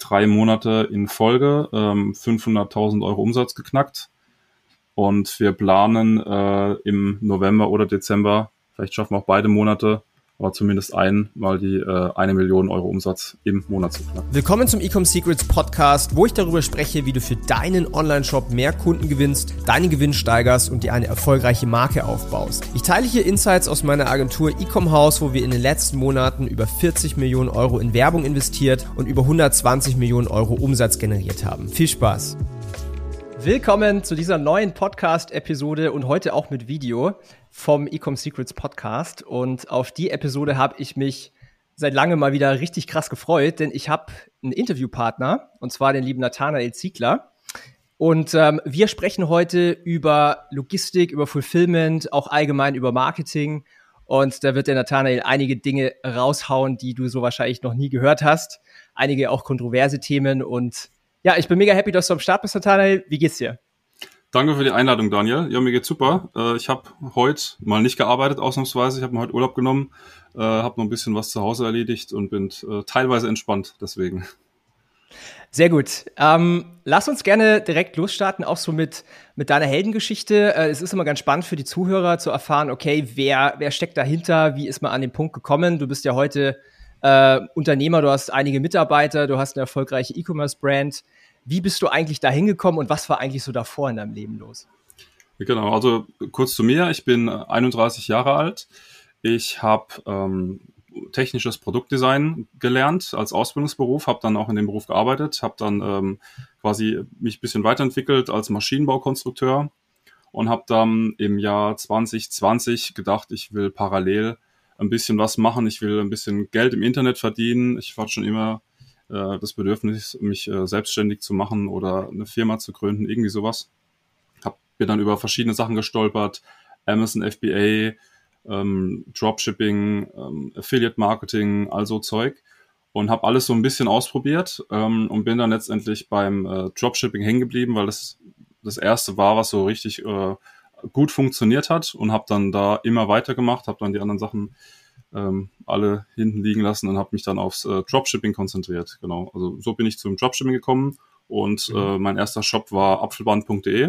3 Monate in Folge 500.000 Euro Umsatz geknackt. Und wir planen im November oder Dezember, vielleicht schaffen wir auch beide Monate, aber zumindest mal die 1 Million Euro Umsatz im Monat zu knacken. Willkommen zum Ecom Secrets Podcast, wo ich darüber spreche, wie du für deinen Online-Shop mehr Kunden gewinnst, deinen Gewinn steigerst und dir eine erfolgreiche Marke aufbaust. Ich teile hier Insights aus meiner Agentur Ecom House, wo wir in den letzten Monaten über 40 Millionen Euro in Werbung investiert und über 120 Millionen Euro Umsatz generiert haben. Viel Spaß! Willkommen zu dieser neuen Podcast-Episode und heute auch mit Video vom Ecom Secrets Podcast. Und auf die Episode habe ich mich seit langem mal wieder richtig krass gefreut, denn ich habe einen Interviewpartner, und zwar den lieben Nathanael Ziegler. Und wir sprechen heute über Logistik, über Fulfillment, auch allgemein über Marketing. Und da wird der Nathanael einige Dinge raushauen, die du so wahrscheinlich noch nie gehört hast. Einige auch kontroverse Themen. Und ja, ich bin mega happy, dass du am Start bist, Nathanael. Wie geht's dir? Danke für die Einladung, Daniel. Ja, mir geht's super. Ich habe heute mal nicht gearbeitet, ausnahmsweise. Ich habe mir heute Urlaub genommen, habe noch ein bisschen was zu Hause erledigt und bin teilweise entspannt deswegen. Sehr gut. Lass uns gerne direkt losstarten, auch so mit deiner Heldengeschichte. Es ist immer ganz spannend für die Zuhörer zu erfahren, okay, wer steckt dahinter, wie ist man an den Punkt gekommen? Du bist ja heute Unternehmer, du hast einige Mitarbeiter, du hast eine erfolgreiche E-Commerce-Brand. Wie bist du eigentlich da hingekommen und was war eigentlich so davor in deinem Leben los? Genau, also kurz zu mir. Ich bin 31 Jahre alt. Ich habe technisches Produktdesign gelernt als Ausbildungsberuf, habe dann auch in dem Beruf gearbeitet, habe dann quasi mich ein bisschen weiterentwickelt als Maschinenbaukonstrukteur und habe dann im Jahr 2020 gedacht, ich will parallel ein bisschen was machen. Ich will ein bisschen Geld im Internet verdienen. Ich hatte schon immer das Bedürfnis, mich selbstständig zu machen oder eine Firma zu gründen, irgendwie sowas. Bin dann über verschiedene Sachen gestolpert, Amazon FBA, Dropshipping, Affiliate Marketing, also Zeug und habe alles so ein bisschen ausprobiert und bin dann letztendlich beim Dropshipping hängen geblieben, weil das erste war, was so richtig gut funktioniert hat und habe dann da immer weitergemacht, habe dann die anderen Sachen alle hinten liegen lassen und habe mich dann aufs Dropshipping konzentriert. Genau, also so bin ich zum Dropshipping gekommen und mein erster Shop war apfelband.de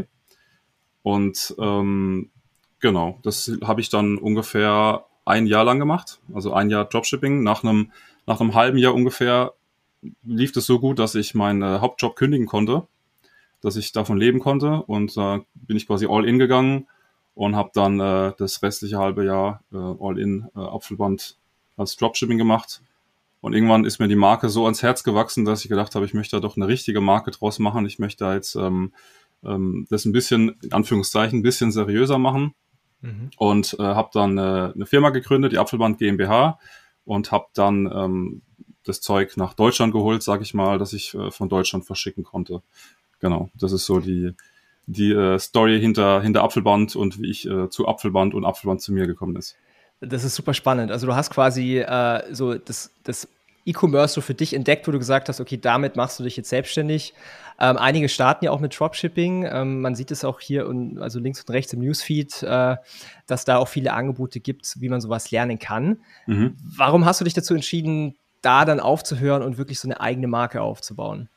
und genau, das habe ich dann ungefähr 1 Jahr lang gemacht, also 1 Jahr Dropshipping. Nach einem halben Jahr ungefähr lief es so gut, dass ich meinen Hauptjob kündigen konnte, dass ich davon leben konnte und bin ich quasi all in gegangen und habe dann das restliche halbe Jahr all in Apfelband als Dropshipping gemacht. Und irgendwann ist mir die Marke so ans Herz gewachsen, dass ich gedacht habe, ich möchte da doch eine richtige Marke draus machen. Ich möchte da jetzt das ein bisschen, in Anführungszeichen, ein bisschen seriöser machen. Und habe dann eine Firma gegründet, die Apfelband GmbH, und habe dann das Zeug nach Deutschland geholt, sage ich mal, dass ich von Deutschland verschicken konnte. Genau, das ist so die Story hinter Apfelband und wie ich zu Apfelband und Apfelband zu mir gekommen ist. Das ist super spannend. Also du hast quasi so das E-Commerce so für dich entdeckt, wo du gesagt hast, okay, damit machst du dich jetzt selbstständig. Einige starten ja auch mit Dropshipping. Man sieht es auch hier also links und rechts im Newsfeed, dass da auch viele Angebote gibt, wie man sowas lernen kann. Mhm. Warum hast du dich dazu entschieden, da dann aufzuhören und wirklich so eine eigene Marke aufzubauen?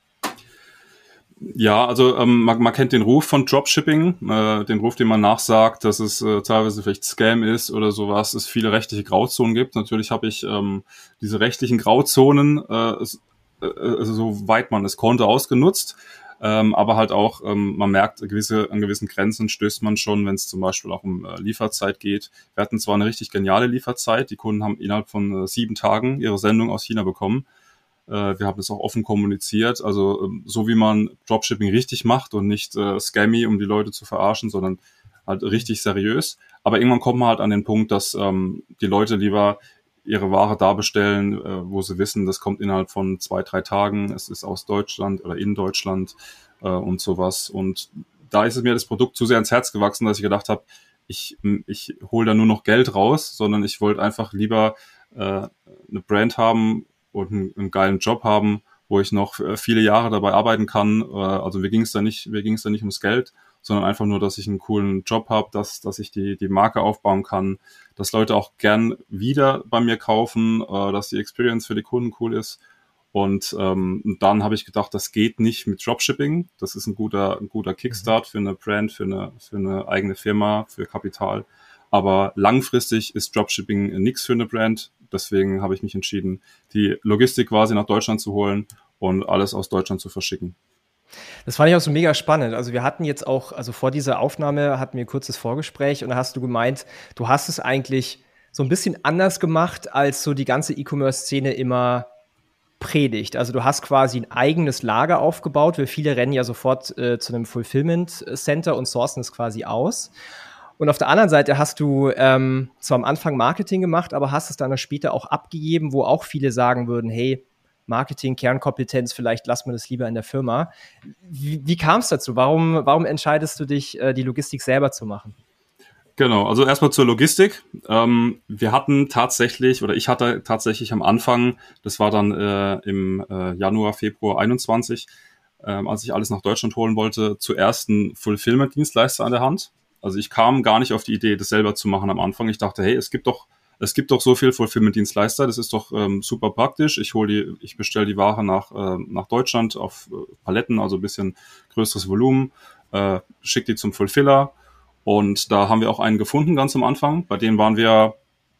Ja, also man kennt den Ruf von Dropshipping, den Ruf, den man nachsagt, dass es teilweise vielleicht Scam ist oder sowas, es viele rechtliche Grauzonen gibt. Natürlich habe ich diese rechtlichen Grauzonen, soweit man es konnte, ausgenutzt. Aber halt auch, man merkt, an gewissen Grenzen stößt man schon, wenn es zum Beispiel auch um Lieferzeit geht. Wir hatten zwar eine richtig geniale Lieferzeit, die Kunden haben innerhalb von 7 Tagen ihre Sendung aus China bekommen. Wir haben das auch offen kommuniziert, also so wie man Dropshipping richtig macht und nicht scammy, um die Leute zu verarschen, sondern halt richtig seriös. Aber irgendwann kommt man halt an den Punkt, dass die Leute lieber ihre Ware da bestellen, wo sie wissen, das kommt innerhalb von 2-3 Tagen, es ist aus Deutschland oder in Deutschland und sowas. Und da ist es mir das Produkt zu sehr ins Herz gewachsen, dass ich gedacht habe, ich hole da nur noch Geld raus, sondern ich wollte einfach lieber eine Brand haben, und einen geilen Job haben, wo ich noch viele Jahre dabei arbeiten kann. Also mir ging es da nicht ums Geld, sondern einfach nur, dass ich einen coolen Job habe, dass ich die Marke aufbauen kann, dass Leute auch gern wieder bei mir kaufen, dass die Experience für die Kunden cool ist. Und dann habe ich gedacht, das geht nicht mit Dropshipping. Das ist ein guter Kickstart für eine Brand, für eine eigene Firma, für Kapital. Aber langfristig ist Dropshipping nichts für eine Brand. Deswegen habe ich mich entschieden, die Logistik quasi nach Deutschland zu holen und alles aus Deutschland zu verschicken. Das fand ich auch so mega spannend. Also wir hatten jetzt auch, also vor dieser Aufnahme hatten wir ein kurzes Vorgespräch und da hast du gemeint, du hast es eigentlich so ein bisschen anders gemacht, als so die ganze E-Commerce-Szene immer predigt. Also du hast quasi ein eigenes Lager aufgebaut, weil viele rennen ja sofort zu einem Fulfillment Center und sourcen es quasi aus. Und auf der anderen Seite hast du zwar am Anfang Marketing gemacht, aber hast es dann später auch abgegeben, wo auch viele sagen würden, hey, Marketing, Kernkompetenz, vielleicht lassen wir das lieber in der Firma. Wie kam es dazu? Warum entscheidest du dich, die Logistik selber zu machen? Genau, also erstmal zur Logistik. Ich hatte tatsächlich am Anfang, das war dann im Januar, Februar 21, als ich alles nach Deutschland holen wollte, zuerst einen Fulfillment-Dienstleister an der Hand. Also ich kam gar nicht auf die Idee, das selber zu machen am Anfang. Ich dachte, hey, es gibt doch so viel Fulfillment-Dienstleister, das ist doch super praktisch. Ich bestelle die Ware nach Deutschland auf Paletten, also ein bisschen größeres Volumen, schicke die zum Fulfiller. Und da haben wir auch einen gefunden ganz am Anfang. Bei denen waren wir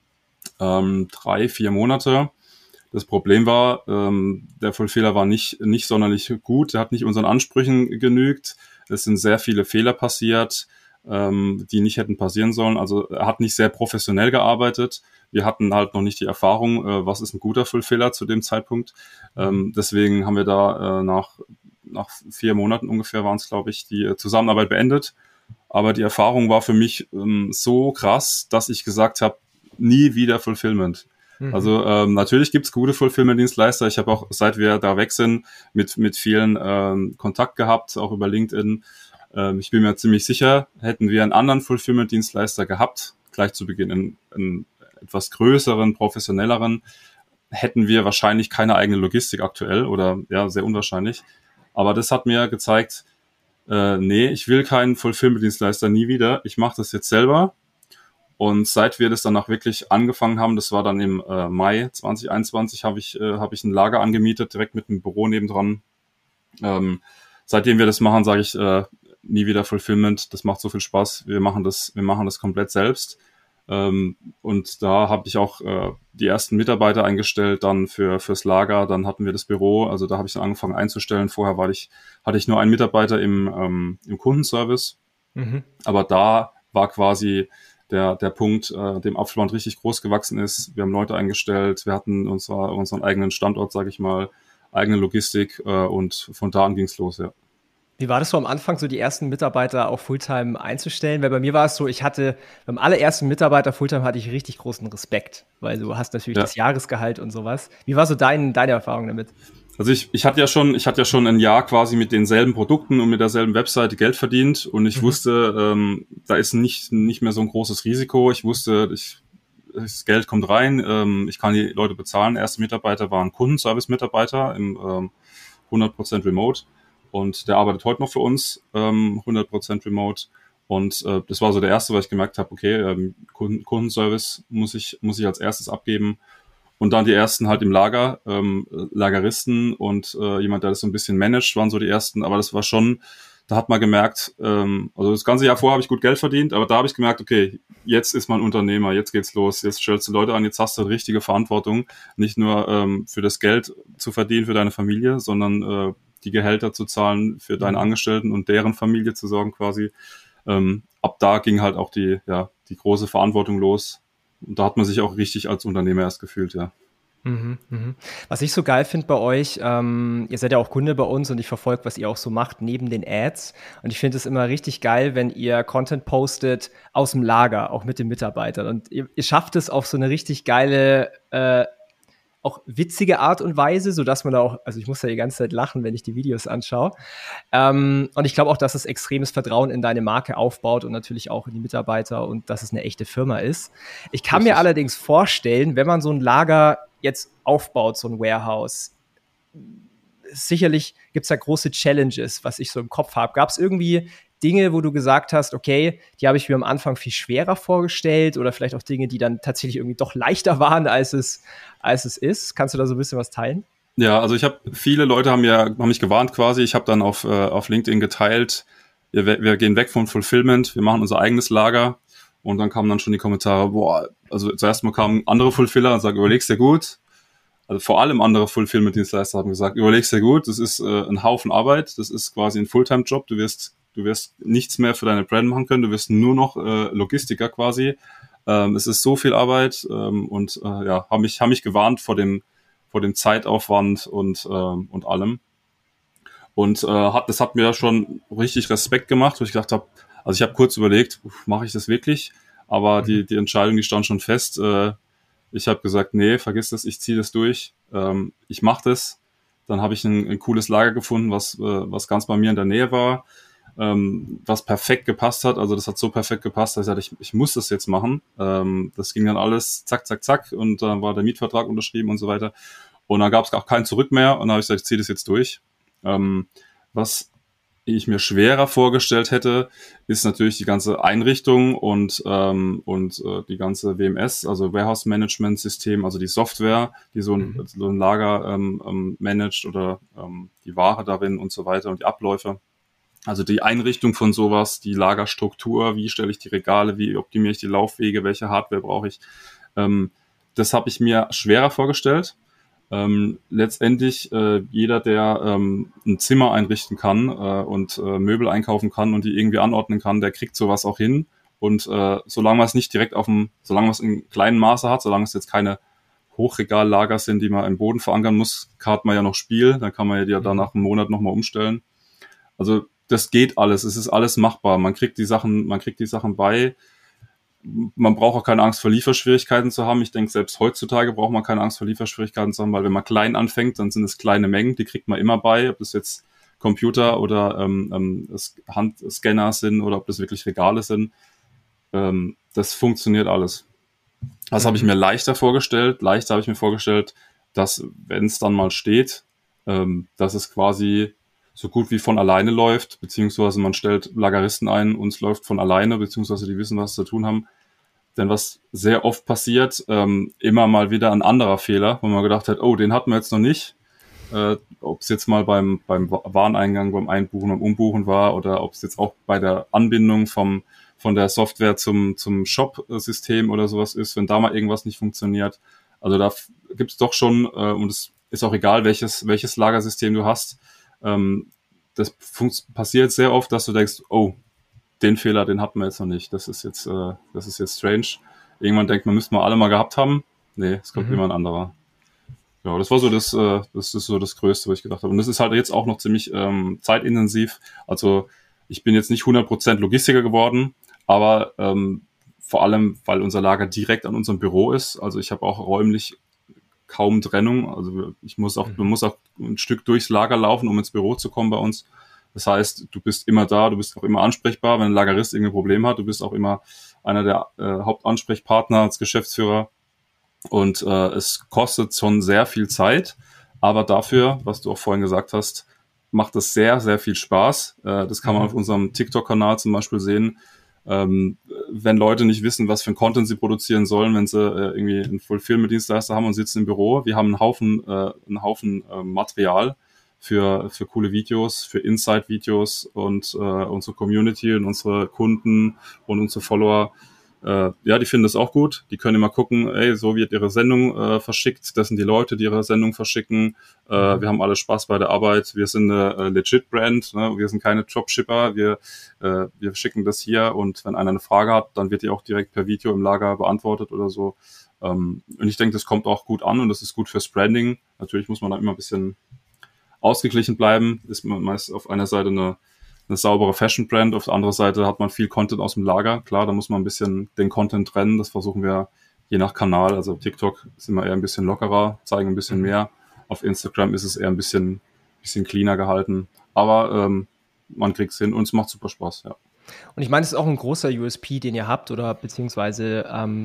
3-4 Monate. Das Problem war, der Fulfiller war nicht sonderlich gut. Der hat nicht unseren Ansprüchen genügt. Es sind sehr viele Fehler passiert, die nicht hätten passieren sollen. Also er hat nicht sehr professionell gearbeitet. Wir hatten halt noch nicht die Erfahrung, was ist ein guter Fulfiller zu dem Zeitpunkt. Deswegen haben wir da nach 4 Monaten ungefähr waren es, glaube ich, die Zusammenarbeit beendet. Aber die Erfahrung war für mich so krass, dass ich gesagt habe, nie wieder Fulfillment. Mhm. Also natürlich gibt's gute Fulfillment-Dienstleister. Ich habe auch, seit wir da weg sind, mit vielen Kontakt gehabt, auch über LinkedIn. Ich bin mir ziemlich sicher, hätten wir einen anderen Fulfillment-Dienstleister gehabt, gleich zu Beginn einen etwas größeren, professionelleren, hätten wir wahrscheinlich keine eigene Logistik aktuell oder ja, sehr unwahrscheinlich. Aber das hat mir gezeigt, nee, ich will keinen Fulfillment-Dienstleister, nie wieder. Ich mache das jetzt selber. Und seit wir das dann auch wirklich angefangen haben, das war dann im Mai 2021, habe ich ein Lager angemietet, direkt mit einem Büro nebendran. Seitdem wir das machen, sage ich, nie wieder Fulfillment. Das macht so viel Spaß. Wir machen das komplett selbst. Und da habe ich auch die ersten Mitarbeiter eingestellt, dann fürs Lager, dann hatten wir das Büro, also da habe ich dann angefangen einzustellen. Vorher hatte ich nur einen Mitarbeiter im Kundenservice, aber da war quasi der Punkt, dem Upfront richtig groß gewachsen ist. Wir haben Leute eingestellt, wir hatten unseren eigenen Standort, sage ich mal, eigene Logistik und von da an ging's los, ja. Wie war das so am Anfang, so die ersten Mitarbeiter auch Fulltime einzustellen? Weil bei mir war es so, beim allerersten Mitarbeiter Fulltime hatte ich richtig großen Respekt, weil du hast natürlich das Jahresgehalt und sowas. Wie war so deine Erfahrung damit? Also ich hatte ja schon ein Jahr quasi mit denselben Produkten und mit derselben Webseite Geld verdient und ich wusste, da ist nicht mehr so ein großes Risiko. Ich wusste, das Geld kommt rein, ich kann die Leute bezahlen. Der erste Mitarbeiter war ein Kundenservice-Mitarbeiter im 100% Remote. Und der arbeitet heute noch für uns, 100% remote. Und das war so der erste, weil ich gemerkt habe, okay, Kundenservice muss ich als erstes abgeben. Und dann die ersten halt im Lager, Lageristen und jemand, der das so ein bisschen managt, waren so die ersten. Aber das war schon, da hat man gemerkt, also das ganze Jahr vorher habe ich gut Geld verdient, aber da habe ich gemerkt, okay, jetzt ist man Unternehmer, jetzt geht's los, jetzt stellst du Leute an, jetzt hast du richtige Verantwortung, nicht nur für das Geld zu verdienen für deine Familie, sondern die Gehälter zu zahlen für deine Angestellten und deren Familie zu sorgen quasi. Ab da ging halt auch die große Verantwortung los. Und da hat man sich auch richtig als Unternehmer erst gefühlt, ja. Was ich so geil finde bei euch, ihr seid ja auch Kunde bei uns und ich verfolge, was ihr auch so macht neben den Ads. Und ich finde es immer richtig geil, wenn ihr Content postet aus dem Lager, auch mit den Mitarbeitern. Und ihr schafft es auf so eine richtig geile auch witzige Art und Weise, sodass man da auch, also ich muss ja die ganze Zeit lachen, wenn ich die Videos anschaue. Und ich glaube auch, dass es extremes Vertrauen in deine Marke aufbaut und natürlich auch in die Mitarbeiter und dass es eine echte Firma ist. Ich kann mir allerdings vorstellen, wenn man so ein Lager jetzt aufbaut, so ein Warehouse, sicherlich gibt es da große Challenges, was ich so im Kopf habe. Gab es irgendwie Dinge, wo du gesagt hast, okay, die habe ich mir am Anfang viel schwerer vorgestellt oder vielleicht auch Dinge, die dann tatsächlich irgendwie doch leichter waren, als es ist? Kannst du da so ein bisschen was teilen? Ja, also viele Leute haben mich gewarnt quasi. Ich habe dann auf LinkedIn geteilt, wir gehen weg vom Fulfillment, wir machen unser eigenes Lager. Und dann kamen dann schon die Kommentare, boah, also zuerst mal kamen andere Fulfiller und sagen, überleg's dir gut. Also vor allem andere Fulfillment-Dienstleister haben gesagt, überleg's dir gut, das ist ein Haufen Arbeit, das ist quasi ein Fulltime-Job, du wirst nichts mehr für deine Brand machen können, du wirst nur noch Logistiker quasi. Es ist so viel Arbeit haben mich gewarnt vor dem Zeitaufwand und allem. Und das hat mir schon richtig Respekt gemacht, wo ich gedacht habe, also ich habe kurz überlegt, mache ich das wirklich? Aber die Entscheidung, die stand schon fest. Ich habe gesagt, nee, vergiss das, ich ziehe das durch. Ich mache das. Dann habe ich ein cooles Lager gefunden, was ganz bei mir in der Nähe war, was perfekt gepasst hat. Also das hat so perfekt gepasst, dass ich sagte, ich muss das jetzt machen. Das ging dann alles zack, zack, zack und dann war der Mietvertrag unterschrieben und so weiter. Und dann gab es auch kein Zurück mehr und dann habe ich gesagt, ich ziehe das jetzt durch. Was ich mir schwerer vorgestellt hätte, ist natürlich die ganze Einrichtung und die ganze WMS, also Warehouse Management System, also die Software, die so ein Lager managt oder die Ware darin und so weiter und die Abläufe. Also die Einrichtung von sowas, die Lagerstruktur, wie stelle ich die Regale, wie optimiere ich die Laufwege, welche Hardware brauche ich. Das habe ich mir schwerer vorgestellt. Letztendlich jeder, der ein Zimmer einrichten kann und Möbel einkaufen kann und die irgendwie anordnen kann, der kriegt sowas auch hin. Und solange man es nicht direkt solange man es in kleinen Maße hat, solange es jetzt keine Hochregallager sind, die man im Boden verankern muss, hat man ja noch Spiel, dann kann man ja die dann nach einem Monat nochmal umstellen. Also das geht alles, es ist alles machbar. Man kriegt die Sachen bei. Man braucht auch keine Angst vor Lieferschwierigkeiten zu haben. Ich denke, selbst heutzutage braucht man keine Angst vor Lieferschwierigkeiten zu haben, weil wenn man klein anfängt, dann sind es kleine Mengen, die kriegt man immer bei, ob das jetzt Computer oder Handscanner sind oder ob das wirklich Regale sind. Das funktioniert alles. Das habe ich mir leichter vorgestellt. Leichter habe ich mir vorgestellt, dass, wenn es dann mal steht, dass es quasi so gut wie von alleine läuft, beziehungsweise man stellt Lageristen ein und es läuft von alleine, beziehungsweise die wissen, was sie zu tun haben. Denn was sehr oft passiert, immer mal wieder ein anderer Fehler, wo man gedacht hat, oh, den hatten wir jetzt noch nicht. Ob es jetzt mal beim Wareneingang, beim Einbuchen, beim Umbuchen war oder ob es jetzt auch bei der Anbindung von der Software zum Shop-System oder sowas ist, wenn da mal irgendwas nicht funktioniert. Also da gibt es doch schon, und es ist auch egal, welches Lagersystem du hast, das passiert sehr oft, dass du denkst, oh, den Fehler, den hatten wir jetzt noch nicht. Das ist jetzt strange. Irgendwann denkt man, müssten wir alle mal gehabt haben. Nee, es kommt immer ein anderer. Ja, das war so das ist so das Größte, was ich gedacht habe. Und das ist halt jetzt auch noch ziemlich zeitintensiv. Also ich bin jetzt nicht 100% Logistiker geworden, aber vor allem, weil unser Lager direkt an unserem Büro ist. Also ich habe auch räumlich kaum Trennung. Also man muss auch ein Stück durchs Lager laufen, um ins Büro zu kommen bei uns. Das heißt, du bist immer da, du bist auch immer ansprechbar, wenn ein Lagerist irgendein Problem hat. Du bist auch immer einer der Hauptansprechpartner als Geschäftsführer. Und es kostet schon sehr viel Zeit, aber dafür, was du auch vorhin gesagt hast, macht es sehr, sehr viel Spaß. Das kann man auf unserem TikTok-Kanal zum Beispiel sehen. Wenn Leute nicht wissen, was für ein Content sie produzieren sollen, wenn sie irgendwie einen Fulfillment-Dienstleister haben und sitzen im Büro. Wir haben einen Haufen Material für coole Videos, für Insight-Videos und unsere Community und unsere Kunden und unsere Follower. Die finden das auch gut. Die können immer gucken, ey, so wird ihre Sendung verschickt. Das sind die Leute, die ihre Sendung verschicken. Wir haben alle Spaß bei der Arbeit. Wir sind eine legit Brand. Ne? Wir sind keine Dropshipper. Wir schicken das hier und wenn einer eine Frage hat, dann wird die auch direkt per Video im Lager beantwortet oder so. Und ich denke, das kommt auch gut an und das ist gut fürs Branding. Natürlich muss man da immer ein bisschen ausgeglichen bleiben. Ist man meist auf einer Seite eine saubere Fashion-Brand, auf der anderen Seite hat man viel Content aus dem Lager. Klar, da muss man ein bisschen den Content trennen, das versuchen wir je nach Kanal. Also TikTok sind wir eher ein bisschen lockerer, zeigen ein bisschen mehr. Auf Instagram ist es eher ein bisschen cleaner gehalten. Aber man kriegt's hin und es macht super Spaß, ja. Und ich meine, es ist auch ein großer USP, den ihr habt oder beziehungsweise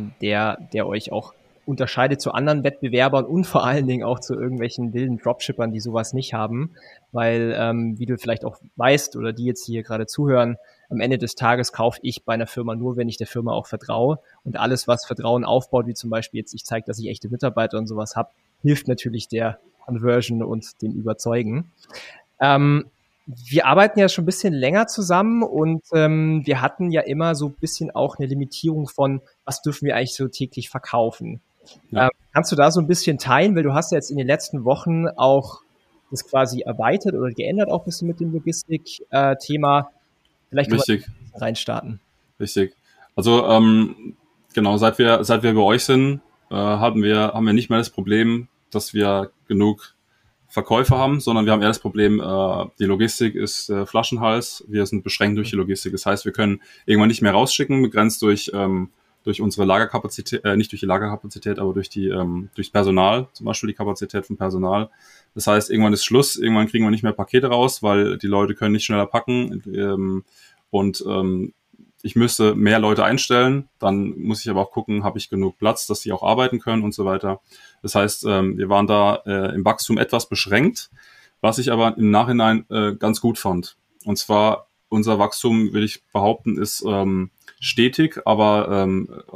der euch auch unterscheidet zu anderen Wettbewerbern und vor allen Dingen auch zu irgendwelchen wilden Dropshippern, die sowas nicht haben. Weil, wie du vielleicht auch weißt oder die jetzt hier gerade zuhören, am Ende des Tages kaufe ich bei einer Firma nur, wenn ich der Firma auch vertraue. Und alles, was Vertrauen aufbaut, wie zum Beispiel jetzt ich zeige, dass ich echte Mitarbeiter und sowas habe, hilft natürlich der Conversion und dem Überzeugen. Wir arbeiten ja schon ein bisschen länger zusammen und wir hatten ja immer so ein bisschen auch eine Limitierung von, was dürfen wir eigentlich so täglich verkaufen. Ja. Kannst du da so ein bisschen teilen, weil du hast ja jetzt in den letzten Wochen auch das quasi erweitert oder geändert auch ein bisschen mit dem Logistik-Thema. Vielleicht können wir reinstarten. Richtig. Also genau, seit wir bei euch sind, haben wir nicht mehr das Problem, dass wir genug Verkäufer haben, sondern wir haben eher das Problem, die Logistik ist Flaschenhals, wir sind beschränkt durch die Logistik. Das heißt, wir können irgendwann nicht mehr rausschicken, begrenzt durch unsere Lagerkapazität, nicht durch die Lagerkapazität, aber durchs Personal, zum Beispiel die Kapazität vom Personal. Das heißt, irgendwann ist Schluss, irgendwann kriegen wir nicht mehr Pakete raus, weil die Leute können nicht schneller packen und ich müsste mehr Leute einstellen, dann muss ich aber auch gucken, habe ich genug Platz, dass die auch arbeiten können und so weiter. Das heißt, wir waren da im Wachstum etwas beschränkt, was ich aber im Nachhinein ganz gut fand. Und zwar, unser Wachstum, will ich behaupten, ist stetig, aber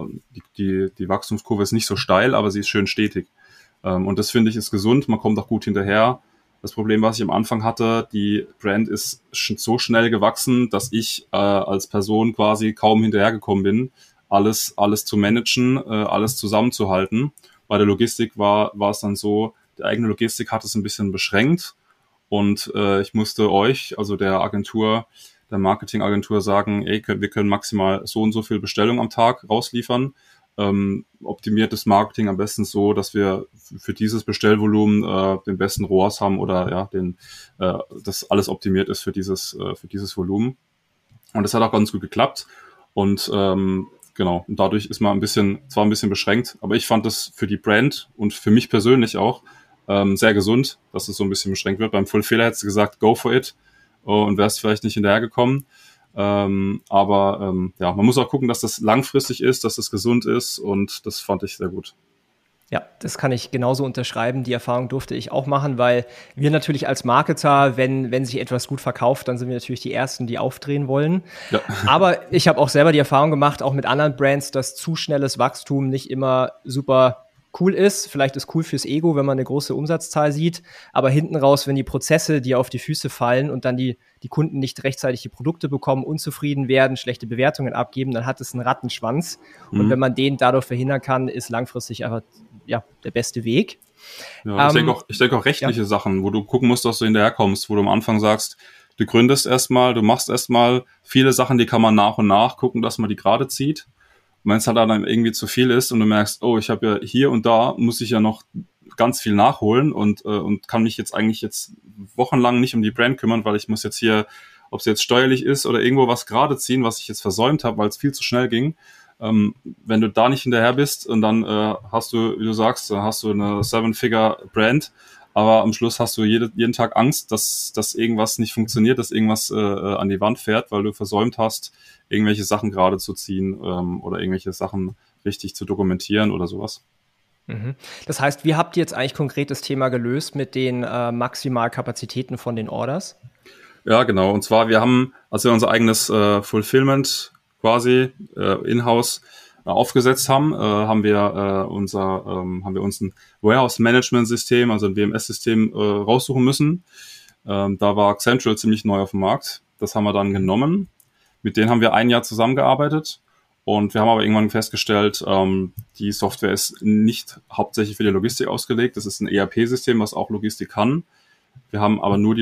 die Wachstumskurve ist nicht so steil, aber sie ist schön stetig. Und das finde ich ist gesund, man kommt auch gut hinterher. Das Problem, was ich am Anfang hatte, die Brand ist so schnell gewachsen, dass ich als Person quasi kaum hinterhergekommen bin, alles zu managen, alles zusammenzuhalten. Bei der Logistik war es dann so, die eigene Logistik hat es ein bisschen beschränkt und ich musste euch, also der Marketingagentur sagen, ey, wir können maximal so und so viel Bestellungen am Tag rausliefern. Optimiert das Marketing am besten so, dass wir für dieses Bestellvolumen den besten ROAS haben oder ja, dass alles optimiert ist für dieses Volumen. Und das hat auch ganz gut geklappt. Und genau, und dadurch ist man zwar ein bisschen beschränkt, aber ich fand das für die Brand und für mich persönlich auch sehr gesund, dass es so ein bisschen beschränkt wird. Beim Fulfiller hättest du gesagt, go for it, und wärst vielleicht nicht hinterhergekommen. Aber man muss auch gucken, dass das langfristig ist, dass das gesund ist, und das fand ich sehr gut. Ja, das kann ich genauso unterschreiben. Die Erfahrung durfte ich auch machen, weil wir natürlich als Marketer, wenn sich etwas gut verkauft, dann sind wir natürlich die Ersten, die aufdrehen wollen. Ja. Aber ich habe auch selber die Erfahrung gemacht, auch mit anderen Brands, dass zu schnelles Wachstum nicht immer super cool ist. Vielleicht ist cool fürs Ego, wenn man eine große Umsatzzahl sieht, aber hinten raus, wenn die Prozesse dir auf die Füße fallen und dann die Kunden nicht rechtzeitig die Produkte bekommen, unzufrieden werden, schlechte Bewertungen abgeben, dann hat es einen Rattenschwanz. Und wenn man den dadurch verhindern kann, ist langfristig einfach der beste Weg. Ja, ich denke auch rechtliche Sachen, wo du gucken musst, dass du hinterherkommst, wo du am Anfang sagst, du gründest erstmal, du machst erstmal viele Sachen, die kann man nach und nach gucken, dass man die gerade zieht. Und wenn es halt dann irgendwie zu viel ist und du merkst, oh, ich habe ja hier und da, muss ich ja noch ganz viel nachholen und kann mich jetzt wochenlang nicht um die Brand kümmern, weil ich muss jetzt hier, ob es jetzt steuerlich ist oder irgendwo was gerade ziehen, was ich jetzt versäumt habe, weil es viel zu schnell ging. Wenn du da nicht hinterher bist und dann hast du, wie du sagst, hast du eine 7-Figure-Brand, aber am Schluss hast du jeden Tag Angst, dass irgendwas nicht funktioniert, dass irgendwas an die Wand fährt, weil du versäumt hast, irgendwelche Sachen gerade zu ziehen oder irgendwelche Sachen richtig zu dokumentieren oder sowas. Das heißt, wie habt ihr jetzt eigentlich konkret das Thema gelöst mit den Maximalkapazitäten von den Orders? Ja, genau. Und zwar, wir haben, als wir unser eigenes Fulfillment quasi in-house aufgesetzt haben, haben wir uns ein Warehouse-Management-System, also ein WMS-System raussuchen müssen. Da war Accenture ziemlich neu auf dem Markt. Das haben wir dann genommen. Mit denen haben wir ein Jahr zusammengearbeitet. Und wir haben aber irgendwann festgestellt, die Software ist nicht hauptsächlich für die Logistik ausgelegt. Das ist ein ERP-System, was auch Logistik kann. Wir haben aber nur den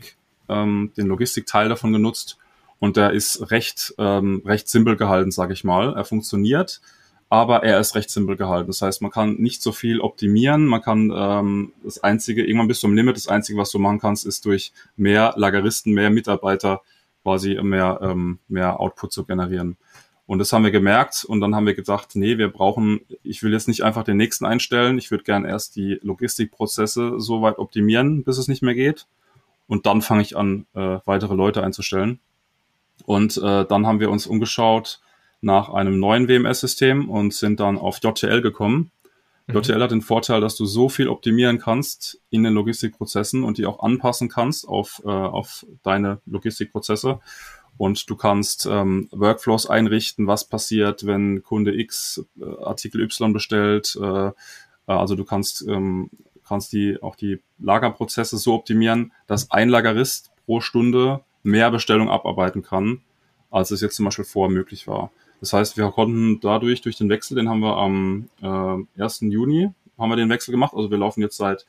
Logistikteil davon genutzt. Und der ist recht simpel gehalten, sage ich mal. Er funktioniert, aber er ist recht simpel gehalten. Das heißt, man kann nicht so viel optimieren. Man kann irgendwann bist du am Limit. Das Einzige, was du machen kannst, ist durch mehr Lageristen, mehr Mitarbeiter quasi mehr Output zu generieren. Und das haben wir gemerkt und dann haben wir gedacht, nee, ich will jetzt nicht einfach den nächsten einstellen. Ich würde gern erst die Logistikprozesse so weit optimieren, bis es nicht mehr geht. Und dann fange ich an, weitere Leute einzustellen. Und dann haben wir uns umgeschaut nach einem neuen WMS-System und sind dann auf JTL gekommen. JTL hat den Vorteil, dass du so viel optimieren kannst in den Logistikprozessen und die auch anpassen kannst auf deine Logistikprozesse. Und du kannst Workflows einrichten, was passiert, wenn Kunde X Artikel Y bestellt. Also du kannst kannst auch die Lagerprozesse so optimieren, dass ein Lagerist pro Stunde mehr Bestellungen abarbeiten kann, als es jetzt zum Beispiel vorher möglich war. Das heißt, wir konnten dadurch, durch den Wechsel, den haben wir am 1. Juni, haben wir den Wechsel gemacht. Also wir laufen jetzt seit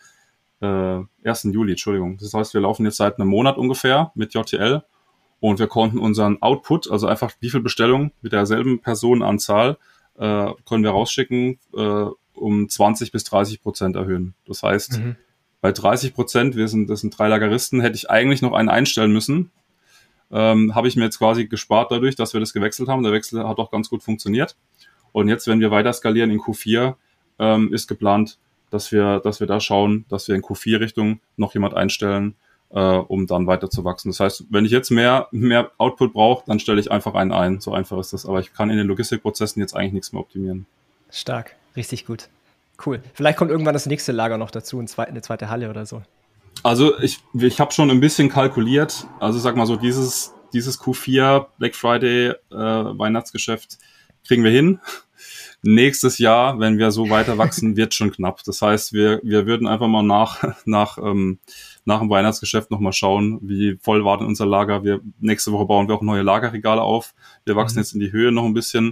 1. Juli, Entschuldigung. Das heißt, wir laufen jetzt seit einem Monat ungefähr mit JTL und wir konnten unseren Output, also einfach wie viel Bestellungen mit derselben Personenanzahl, können wir rausschicken, um 20-30% erhöhen. Das heißt, bei 30%, das sind 3 Lageristen, hätte ich eigentlich noch einen einstellen müssen. Habe ich mir jetzt quasi gespart dadurch, dass wir das gewechselt haben. Der Wechsel hat auch ganz gut funktioniert. Und jetzt, wenn wir weiter skalieren in Q4, ist geplant, dass wir da schauen, dass wir in Q4-Richtung noch jemand einstellen, um dann weiter zu wachsen. Das heißt, wenn ich jetzt mehr Output brauche, dann stelle ich einfach einen ein. So einfach ist das. Aber ich kann in den Logistikprozessen jetzt eigentlich nichts mehr optimieren. Stark, richtig gut. Cool. Vielleicht kommt irgendwann das nächste Lager noch dazu, eine zweite Halle oder so. Also ich habe schon ein bisschen kalkuliert. Also sag mal so, dieses Q4, Black Friday, Weihnachtsgeschäft kriegen wir hin. Nächstes Jahr, wenn wir so weiter wachsen, wird schon knapp. Das heißt, wir würden einfach mal nach dem Weihnachtsgeschäft nochmal schauen, wie voll war denn unser Lager. Nächste Woche bauen wir auch neue Lagerregale auf. Wir wachsen jetzt in die Höhe noch ein bisschen,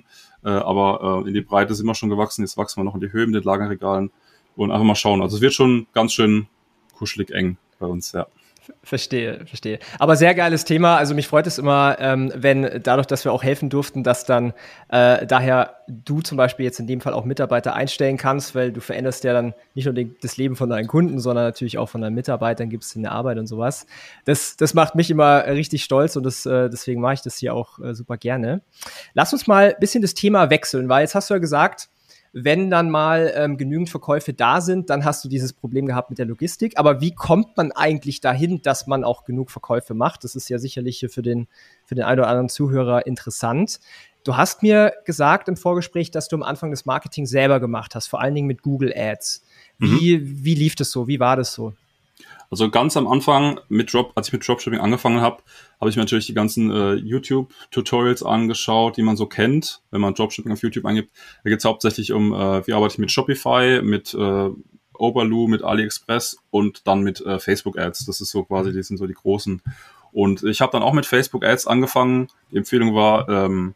aber in die Breite sind wir schon gewachsen. Jetzt wachsen wir noch in die Höhe mit den Lagerregalen und einfach mal schauen. Also es wird schon ganz schön kuschelig eng bei uns, ja. Verstehe. Aber sehr geiles Thema. Also mich freut es immer, wenn dadurch, dass wir auch helfen durften, dass dann daher du zum Beispiel jetzt in dem Fall auch Mitarbeiter einstellen kannst, weil du veränderst ja dann nicht nur das Leben von deinen Kunden, sondern natürlich auch von deinen Mitarbeitern, gibst in der Arbeit und sowas. Das macht mich immer richtig stolz und deswegen mache ich das hier auch super gerne. Lass uns mal ein bisschen das Thema wechseln, weil jetzt hast du ja gesagt, wenn dann mal genügend Verkäufe da sind, dann hast du dieses Problem gehabt mit der Logistik. Aber wie kommt man eigentlich dahin, dass man auch genug Verkäufe macht? Das ist ja sicherlich für den einen oder anderen Zuhörer interessant. Du hast mir gesagt im Vorgespräch, dass du am Anfang das Marketing selber gemacht hast, vor allen Dingen mit Google Ads. Wie lief das so? Wie war das so? Also ganz am Anfang, als ich mit Dropshipping angefangen habe, habe ich mir natürlich die ganzen YouTube-Tutorials angeschaut, die man so kennt, wenn man Dropshipping auf YouTube eingibt. Da geht es hauptsächlich um, wie arbeite ich mit Shopify, mit Oberloo, mit AliExpress und dann mit Facebook-Ads. Das ist so quasi, die sind so die großen. Und ich habe dann auch mit Facebook-Ads angefangen. Die Empfehlung war,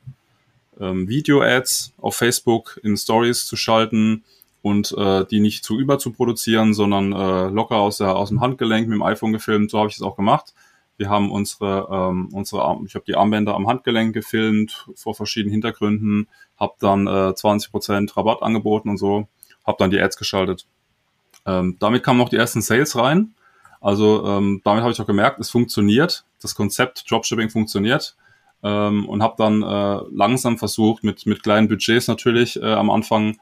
Video-Ads auf Facebook in Stories zu schalten und die nicht zu überzuproduzieren, sondern locker aus dem Handgelenk mit dem iPhone gefilmt. So habe ich es auch gemacht. Wir haben ich habe die Armbänder am Handgelenk gefilmt vor verschiedenen Hintergründen, habe dann 20% Rabatt angeboten und so, habe dann die Ads geschaltet. Damit kamen auch die ersten Sales rein. Also damit habe ich auch gemerkt, es funktioniert. Das Konzept Dropshipping funktioniert. Und habe dann langsam versucht, mit kleinen Budgets natürlich am Anfang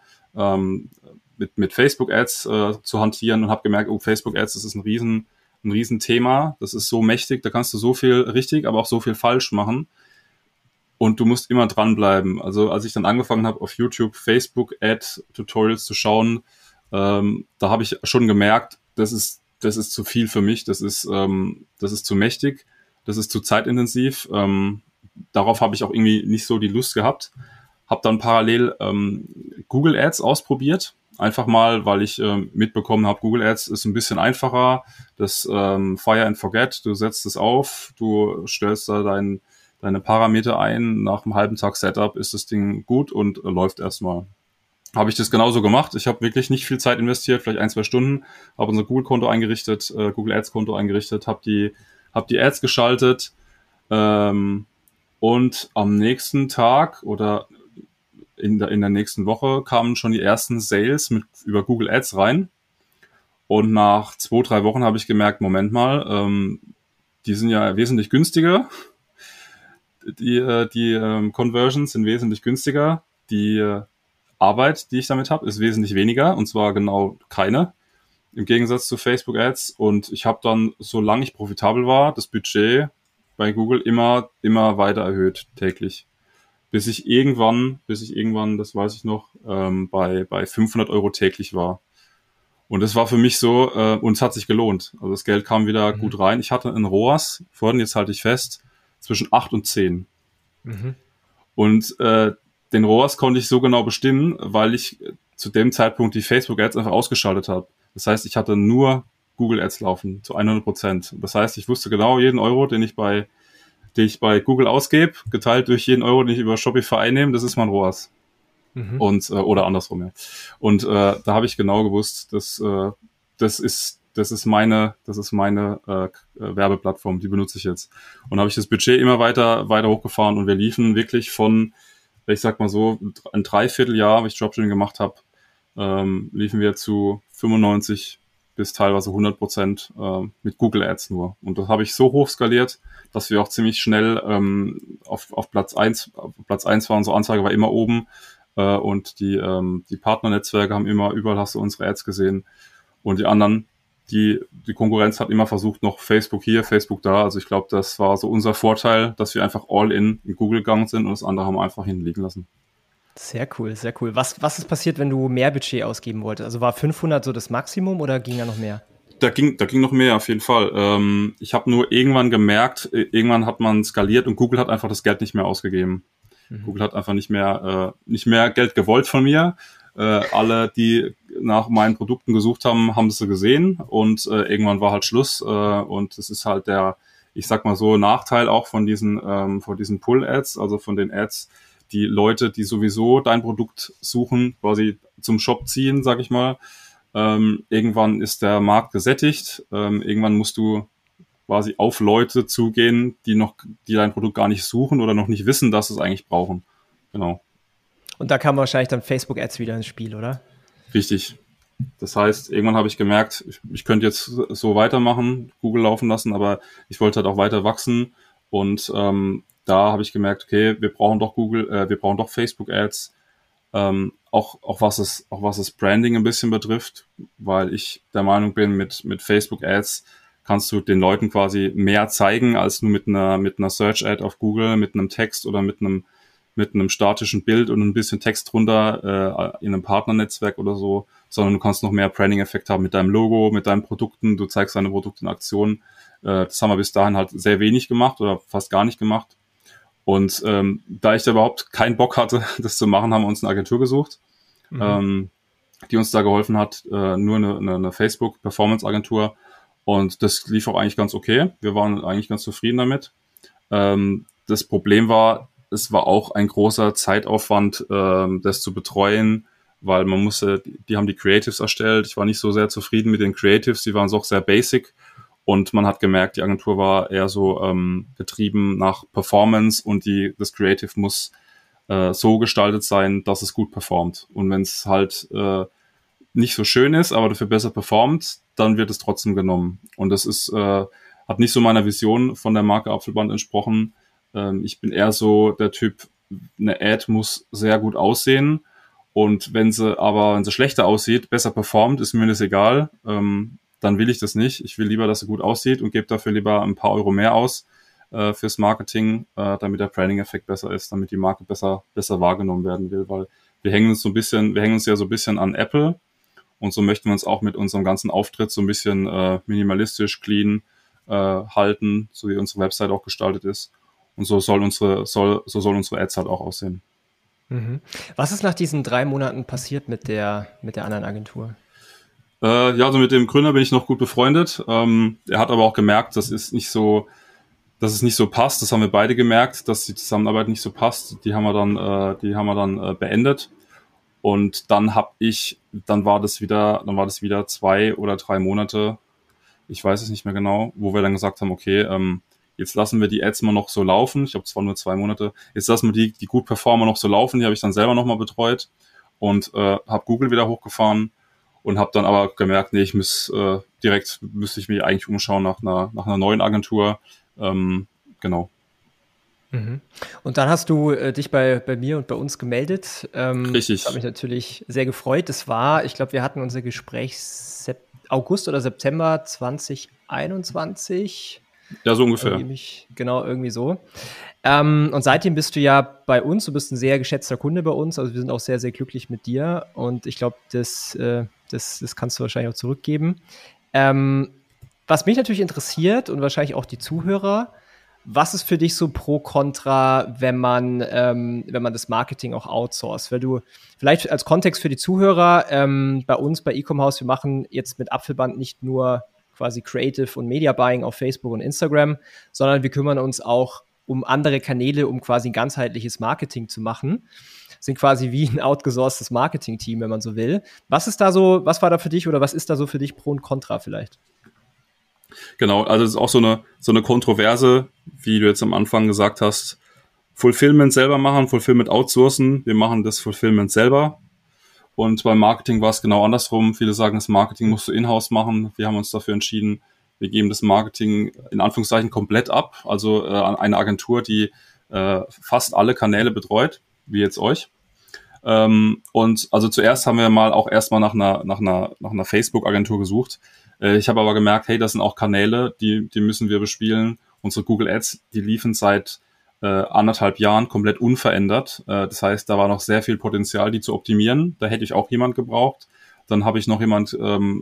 mit Facebook-Ads zu hantieren und habe gemerkt, Facebook-Ads, das ist ein Riesenthema, das ist so mächtig, da kannst du so viel richtig, aber auch so viel falsch machen und du musst immer dranbleiben. Also als ich dann angefangen habe, auf YouTube Facebook-Ad-Tutorials zu schauen, da habe ich schon gemerkt, das ist zu viel für mich, das ist zu mächtig, das ist zu zeitintensiv, darauf habe ich auch irgendwie nicht so die Lust gehabt. Habe dann parallel Google Ads ausprobiert. Einfach mal, weil ich mitbekommen habe, Google Ads ist ein bisschen einfacher. Das Fire and Forget, du setzt es auf, du stellst da deine Parameter ein. Nach einem halben Tag Setup ist das Ding gut und läuft erstmal. Habe ich das genauso gemacht. Ich habe wirklich nicht viel Zeit investiert, vielleicht 1-2 Stunden. Habe unser Google-Konto eingerichtet, Google Ads-Konto eingerichtet, habe die Ads geschaltet. Und am nächsten Tag oder in der nächsten Woche kamen schon die ersten Sales über Google Ads rein. Und nach 2-3 Wochen habe ich gemerkt, Moment mal, die sind ja wesentlich günstiger. Die Conversions sind wesentlich günstiger. Die Arbeit, die ich damit habe, ist wesentlich weniger. Und zwar genau keine. Im Gegensatz zu Facebook Ads. Und ich habe dann, solange ich profitabel war, das Budget bei Google immer weiter erhöht täglich. Bis ich irgendwann, das weiß ich noch, bei 500 € täglich war. Und das war für mich so, und es hat sich gelohnt. Also das Geld kam wieder gut rein. Ich hatte einen ROAS, vorhin, jetzt halte ich fest, zwischen 8 und 10. Und den ROAS konnte ich so genau bestimmen, weil ich zu dem Zeitpunkt die Facebook-Ads einfach ausgeschaltet habe. Das heißt, ich hatte nur Google Ads laufen, zu 100%. Das heißt, ich wusste genau, jeden Euro, den ich bei Google ausgebe, geteilt durch jeden Euro, den ich über Shopify einnehme, das ist mein ROAS. Und oder andersrum, ja. Und da habe ich genau gewusst, dass das ist meine Werbeplattform, die benutze ich jetzt. Und habe ich das Budget immer weiter hochgefahren und wir liefen wirklich von, ich sag mal so, ein Dreivierteljahr, wo ich Dropshipping gemacht habe, liefen wir zu 95 bis teilweise 100% mit Google Ads nur. Und das habe ich so hoch skaliert, dass wir auch ziemlich schnell auf Platz 1 waren. Unsere Anzeige war immer oben und die Partnernetzwerke haben immer, überall hast du unsere Ads gesehen. Und die anderen, die Konkurrenz hat immer versucht, noch Facebook hier, Facebook da. Also ich glaube, das war so unser Vorteil, dass wir einfach all in Google gegangen sind und das andere haben wir einfach hinten liegen lassen. Sehr cool, sehr cool. Was ist passiert, wenn du mehr Budget ausgeben wolltest? Also war 500 so das Maximum oder ging da noch mehr? Da ging noch mehr, auf jeden Fall. Ich habe nur irgendwann gemerkt, irgendwann hat man skaliert und Google hat einfach das Geld nicht mehr ausgegeben. Google hat einfach nicht mehr Geld gewollt von mir. Alle, die nach meinen Produkten gesucht haben, haben das gesehen und irgendwann war halt Schluss. Und das ist halt der, ich sag mal so, Nachteil auch von diesen Pull-Ads, also von den Ads, die Leute, die sowieso dein Produkt suchen, quasi zum Shop ziehen, sag ich mal. Irgendwann ist der Markt gesättigt. Irgendwann musst du quasi auf Leute zugehen, die dein Produkt gar nicht suchen oder noch nicht wissen, dass sie es eigentlich brauchen. Genau. Und da kam wahrscheinlich dann Facebook-Ads wieder ins Spiel, oder? Richtig. Das heißt, irgendwann habe ich gemerkt, ich könnte jetzt so weitermachen, Google laufen lassen, aber ich wollte halt auch weiter wachsen. Und da habe ich gemerkt, okay, wir brauchen doch Facebook-Ads. Auch was es Branding ein bisschen betrifft, weil ich der Meinung bin, mit Facebook-Ads kannst du den Leuten quasi mehr zeigen, als nur mit einer Search-Ad auf Google, mit einem Text oder mit einem statischen Bild und ein bisschen Text drunter in einem Partnernetzwerk oder so, sondern du kannst noch mehr Branding-Effekt haben mit deinem Logo, mit deinen Produkten, du zeigst deine Produkte in Aktion. Das haben wir bis dahin halt sehr wenig gemacht oder fast gar nicht gemacht. Und da ich da überhaupt keinen Bock hatte, das zu machen, haben wir uns eine Agentur gesucht, die uns da geholfen hat, nur eine Facebook-Performance-Agentur. Und das lief auch eigentlich ganz okay. Wir waren eigentlich ganz zufrieden damit. Das Problem war, es war auch ein großer Zeitaufwand, das zu betreuen, weil die haben die Creatives erstellt. Ich war nicht so sehr zufrieden mit den Creatives, die waren so auch sehr basic. Und man hat gemerkt, die Agentur war eher so getrieben nach Performance und das Creative muss so gestaltet sein, dass es gut performt. Und wenn es halt nicht so schön ist, aber dafür besser performt, dann wird es trotzdem genommen. Und das hat nicht so meiner Vision von der Marke Apfelband entsprochen. Ich bin eher so der Typ, eine Ad muss sehr gut aussehen. Und wenn sie schlechter aussieht, besser performt, ist mir das egal. Dann will ich das nicht. Ich will lieber, dass sie gut aussieht und gebe dafür lieber ein paar Euro mehr aus fürs Marketing, damit der Branding-Effekt besser ist, damit die Marke besser wahrgenommen werden will, weil wir hängen uns ja so ein bisschen an Apple und so möchten wir uns auch mit unserem ganzen Auftritt so ein bisschen minimalistisch, clean halten, so wie unsere Website auch gestaltet ist. Und so soll unsere Ads halt auch aussehen. Was ist nach diesen 3 Monaten passiert mit der anderen Agentur? Also mit dem Gründer bin ich noch gut befreundet. Er hat aber auch gemerkt, dass es nicht so passt. Das haben wir beide gemerkt, dass die Zusammenarbeit nicht so passt. Die haben wir dann beendet. Und dann war das wieder 2 oder 3 Monate, ich weiß es nicht mehr genau, wo wir dann gesagt haben, okay, jetzt lassen wir die Ads mal noch so laufen. Ich glaube, es waren nur 2 Monate. Jetzt lassen wir die gut performer noch so laufen. Die habe ich dann selber nochmal betreut und habe Google wieder hochgefahren. Und habe dann aber gemerkt, nee, müsste ich mich eigentlich umschauen nach einer neuen Agentur. Genau. Und dann hast du dich bei mir und bei uns gemeldet. Richtig. Das hat mich natürlich sehr gefreut. Ich glaube, wir hatten unser Gespräch August oder September 2021. Ja, so ungefähr. Irgendwie so. Und seitdem bist du ja bei uns, du bist ein sehr geschätzter Kunde bei uns, also wir sind auch sehr, sehr glücklich mit dir und ich glaube, das kannst du wahrscheinlich auch zurückgeben. Was mich natürlich interessiert und wahrscheinlich auch die Zuhörer, Was ist für dich so pro Contra, wenn man das Marketing auch outsourced? Weil du vielleicht als Kontext für die Zuhörer, bei uns bei Ecom House, wir machen jetzt mit Apfelband nicht nur quasi Creative und Media Buying auf Facebook und Instagram, sondern wir kümmern uns auch um andere Kanäle, um quasi ein ganzheitliches Marketing zu machen. Sind quasi wie ein outgesourcetes Marketing-Team, wenn man so will. Was war da für dich oder was ist da so für dich pro und contra vielleicht? Genau, also es ist auch so eine Kontroverse, wie du jetzt am Anfang gesagt hast, Fulfillment selber machen, Fulfillment outsourcen. Wir machen das Fulfillment selber. Und beim Marketing war es genau andersrum. Viele sagen, das Marketing musst du in-house machen. Wir haben uns dafür entschieden, wir geben das Marketing in Anführungszeichen komplett ab. Also an eine Agentur, die fast alle Kanäle betreut, wie jetzt euch. Und also zuerst haben wir mal auch erstmal nach einer Facebook-Agentur gesucht. Ich habe aber gemerkt, hey, das sind auch Kanäle, die müssen wir bespielen. Unsere Google Ads, die liefen seit 1,5 Jahren komplett unverändert. Das heißt, da war noch sehr viel Potenzial, die zu optimieren. Da hätte ich auch jemand gebraucht. Dann habe ich noch jemand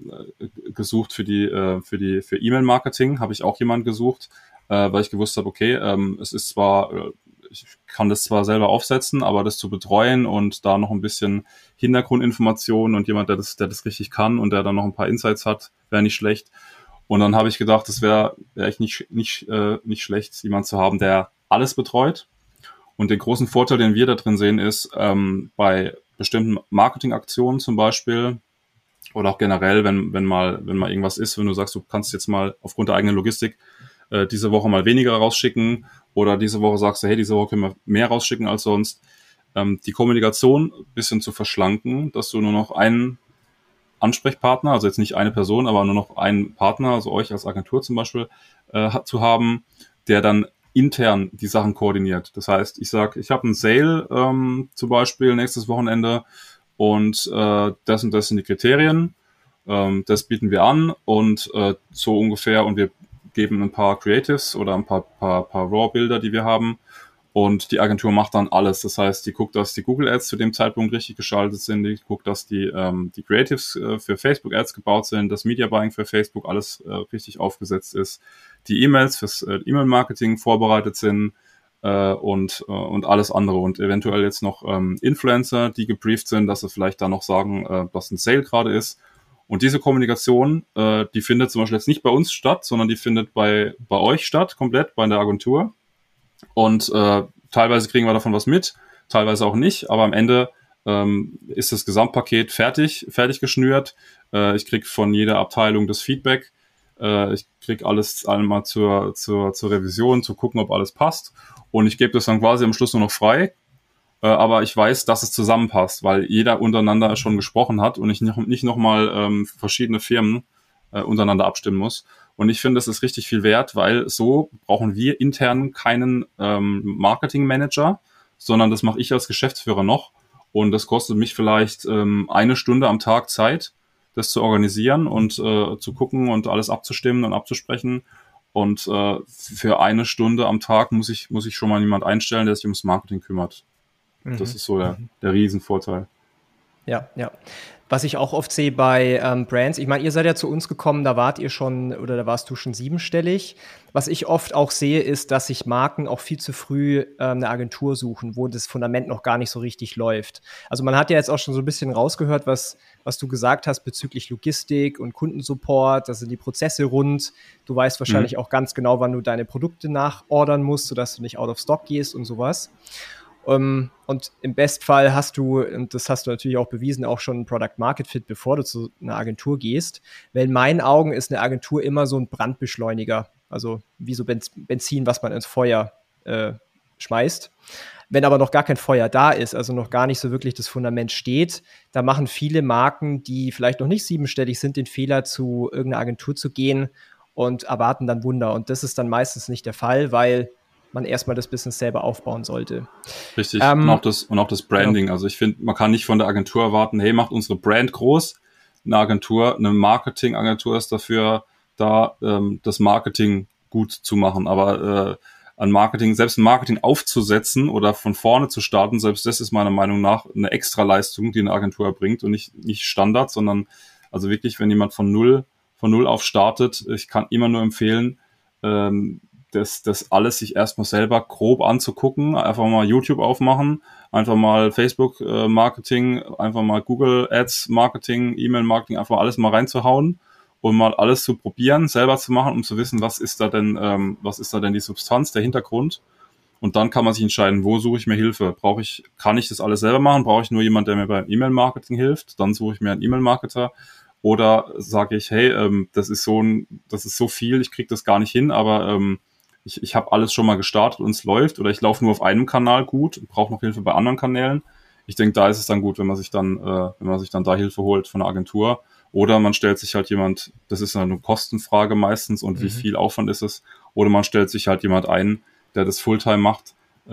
gesucht für E-Mail-Marketing, habe ich auch jemand gesucht, weil ich gewusst habe, okay, es ist zwar, ich kann das zwar selber aufsetzen, aber das zu betreuen und da noch ein bisschen Hintergrundinformationen und jemand, der das richtig kann und der dann noch ein paar Insights hat, wäre nicht schlecht. Und dann habe ich gedacht, das wäre echt nicht schlecht, jemand zu haben, der alles betreut. Und den großen Vorteil, den wir da drin sehen, ist, bei bestimmten Marketingaktionen zum Beispiel oder auch generell, wenn mal irgendwas ist, wenn du sagst, du kannst jetzt mal aufgrund der eigenen Logistik diese Woche mal weniger rausschicken oder diese Woche sagst du, hey, diese Woche können wir mehr rausschicken als sonst, die Kommunikation ein bisschen zu verschlanken, dass du nur noch einen Ansprechpartner, also jetzt nicht eine Person, aber nur noch einen Partner, also euch als Agentur zum Beispiel, zu haben, der dann intern die Sachen koordiniert. Das heißt, ich sage, ich habe einen Sale zum Beispiel nächstes Wochenende und das und das sind die Kriterien, das bieten wir an und so ungefähr und wir geben ein paar Creatives oder ein paar RAW-Bilder, die wir haben und die Agentur macht dann alles. Das heißt, die guckt, dass die Google Ads zu dem Zeitpunkt richtig geschaltet sind, die guckt, dass die Creatives für Facebook Ads gebaut sind, das Media Buying für Facebook alles richtig aufgesetzt ist, die E-Mails fürs E-Mail-Marketing vorbereitet sind und alles andere und eventuell jetzt noch Influencer, die gebrieft sind, dass sie vielleicht da noch sagen, dass ein Sale gerade ist. Und diese Kommunikation, die findet zum Beispiel jetzt nicht bei uns statt, sondern die findet bei euch statt, komplett bei der Agentur. Und teilweise kriegen wir davon was mit, teilweise auch nicht, aber am Ende ist das Gesamtpaket fertig geschnürt. Ich kriege von jeder Abteilung das Feedback. Ich kriege alles einmal zur Revision, zu gucken, ob alles passt. Und ich gebe das dann quasi am Schluss nur noch frei. Aber ich weiß, dass es zusammenpasst, weil jeder untereinander schon gesprochen hat und ich nicht nochmal verschiedene Firmen untereinander abstimmen muss. Und ich finde, das ist richtig viel wert, weil so brauchen wir intern keinen Marketing-Manager, sondern das mache ich als Geschäftsführer noch. Und das kostet mich vielleicht 1 Stunde am Tag Zeit, das zu organisieren und zu gucken und alles abzustimmen und abzusprechen. Und für 1 Stunde am Tag muss ich schon mal jemand einstellen, der sich ums Marketing kümmert. Das ist so der Riesenvorteil. Ja. Was ich auch oft sehe bei Brands, ich meine, ihr seid ja zu uns gekommen, da warst du schon 7-stellig. Was ich oft auch sehe, ist, dass sich Marken auch viel zu früh eine Agentur suchen, wo das Fundament noch gar nicht so richtig läuft. Also man hat ja jetzt auch schon so ein bisschen rausgehört, was du gesagt hast bezüglich Logistik und Kundensupport, da sind die Prozesse rund. Du weißt wahrscheinlich auch ganz genau, wann du deine Produkte nachordern musst, sodass du nicht out of stock gehst und sowas. Und im Bestfall hast du, und das hast du natürlich auch bewiesen, auch schon ein Product Market Fit, bevor du zu einer Agentur gehst. Weil in meinen Augen ist eine Agentur immer so ein Brandbeschleuniger. Also wie so Benzin, was man ins Feuer schmeißt. Wenn aber noch gar kein Feuer da ist, also noch gar nicht so wirklich das Fundament steht, da machen viele Marken, die vielleicht noch nicht 7-stellig sind, den Fehler, zu irgendeiner Agentur zu gehen und erwarten dann Wunder. Und das ist dann meistens nicht der Fall, weil man erstmal das Business selber aufbauen sollte. Richtig, und auch das Branding. Genau. Also ich finde, man kann nicht von der Agentur erwarten, hey, macht unsere Brand groß. Eine Marketingagentur ist dafür da, das Marketing gut zu machen. Aber selbst ein Marketing aufzusetzen oder von vorne zu starten, selbst das ist meiner Meinung nach eine Extraleistung, die eine Agentur erbringt und nicht Standard, sondern also wirklich, wenn jemand von null auf startet, ich kann immer nur empfehlen, das alles sich erstmal selber grob anzugucken, einfach mal YouTube aufmachen, einfach mal Facebook Marketing, einfach mal Google Ads Marketing, E-Mail Marketing, einfach alles mal reinzuhauen und mal alles zu probieren, selber zu machen, um zu wissen, was ist da denn die Substanz, der Hintergrund. Und dann kann man sich entscheiden, wo suche ich mir Hilfe? Kann ich das alles selber machen? Brauche ich nur jemanden, der mir beim E-Mail-Marketing hilft? Dann suche ich mir einen E-Mail-Marketer. Oder sage ich, hey, das ist so viel, ich kriege das gar nicht hin, aber ich habe alles schon mal gestartet und es läuft. Oder ich laufe nur auf einem Kanal gut und brauche noch Hilfe bei anderen Kanälen. Ich denke, da ist es dann gut, wenn man sich dann da Hilfe holt von einer Agentur. Oder man stellt sich halt jemand, das ist eine Kostenfrage meistens und wie viel Aufwand ist es. Oder man stellt sich halt jemand ein, der das Fulltime macht.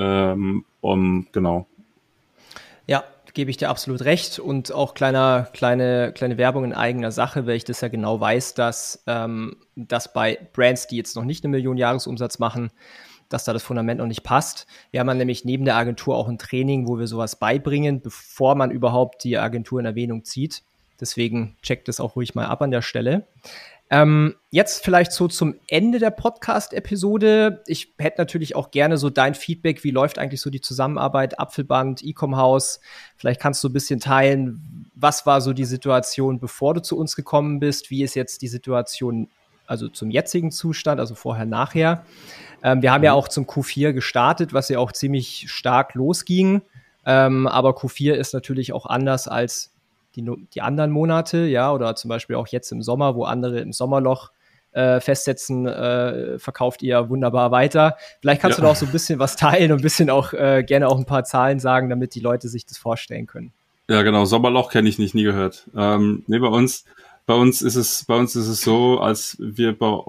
Genau. Ja, gebe ich dir absolut recht. Und auch kleine Werbung in eigener Sache, weil ich das ja genau weiß, dass bei Brands, die jetzt noch nicht 1 Million Jahresumsatz machen, dass da das Fundament noch nicht passt. Wir haben dann nämlich neben der Agentur auch ein Training, wo wir sowas beibringen, bevor man überhaupt die Agentur in Erwähnung zieht. Deswegen checkt das auch ruhig mal ab an der Stelle. Jetzt vielleicht so zum Ende der Podcast-Episode. Ich hätte natürlich auch gerne so dein Feedback. Wie läuft eigentlich so die Zusammenarbeit Apfelband, Ecom-Haus? Vielleicht kannst du ein bisschen teilen, was war so die Situation, bevor du zu uns gekommen bist? Wie ist jetzt die Situation, also zum jetzigen Zustand, also vorher, nachher? Wir haben ja auch zum Q4 gestartet, was ja auch ziemlich stark losging. Aber Q4 ist natürlich auch anders als die anderen Monate, ja, oder zum Beispiel auch jetzt im Sommer, wo andere im Sommerloch festsetzen, verkauft ihr wunderbar weiter. Vielleicht kannst du da auch so ein bisschen was teilen und ein bisschen auch gerne auch ein paar Zahlen sagen, damit die Leute sich das vorstellen können. Ja, genau. Sommerloch kenne ich nicht, nie gehört. Nee, bei uns ist es so, als wir